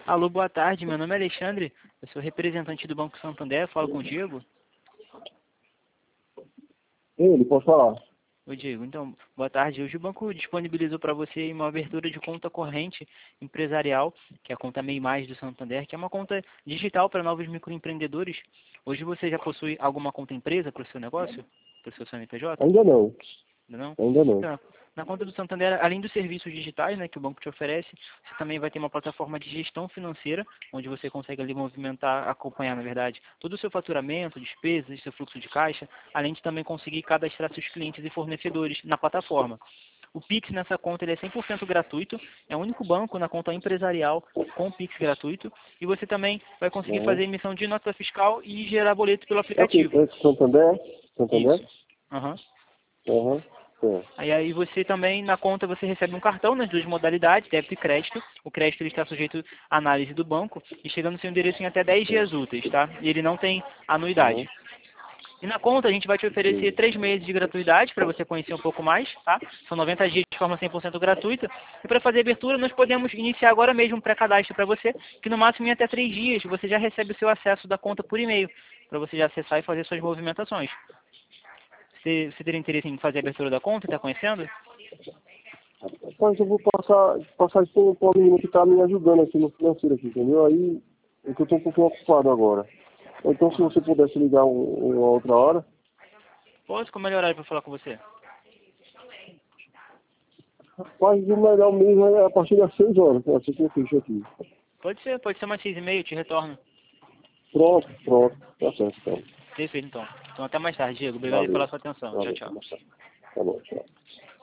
Alô, boa tarde. Meu nome é Alexandre. Eu sou representante do Banco Santander. Falo com o Diego. Ele, pode falar. Oi, Diego. Então, boa tarde. Hoje o banco disponibilizou para você uma abertura de conta corrente empresarial, que é a conta MEI Mais do Santander, que é uma conta digital para novos microempreendedores. Hoje você já possui alguma conta empresa para o seu negócio? Para o seu CNPJ? Ainda não. Ainda não? Ainda não. Então, na conta do Santander, além dos serviços digitais, né, que o banco te oferece, você também vai ter uma plataforma de gestão financeira, onde você consegue ali movimentar, acompanhar, na verdade, todo o seu faturamento, despesas, seu fluxo de caixa, além de também conseguir cadastrar seus clientes e fornecedores na plataforma. O Pix nessa conta ele é 100% gratuito, é o único banco na conta empresarial com Pix gratuito, e você também vai conseguir fazer emissão de nota fiscal e gerar boleto pelo É o quê? aplicativo. É Santander? Santander? Isso. Aham. Aham. Aí você também, na conta, você recebe um cartão nas duas modalidades, débito e crédito. O crédito ele está sujeito à análise do banco e chega no seu endereço em até 10 dias úteis, tá? E ele não tem anuidade. E na conta a gente vai te oferecer 3 meses de gratuidade para você conhecer um pouco mais, tá? São 90 dias de forma 100% gratuita. E para fazer a abertura nós podemos iniciar agora mesmo um pré-cadastro para você, que no máximo em até 3 dias você já recebe o seu acesso da conta por e-mail, para você já acessar e fazer suas movimentações. Você teria interesse em fazer a abertura da conta? Está conhecendo? Mas eu vou passar isso para uma menina que está me ajudando aqui no financeiro, aqui, entendeu? Aí é que eu estou um pouquinho ocupado agora. Então, se você pudesse ligar uma outra hora. Posso? Como é o horário para falar com você? Rapaz, o melhor mesmo é a partir das 6 horas, que assim que eu fecho aqui. Pode ser mais 6h30, eu te retorno. Pronto. Tá certo, então. Perfeito, então. Então até mais tarde, Diego. Obrigado Valeu. pela sua atenção. Tchau, Valeu, tchau. tá bom, tchau.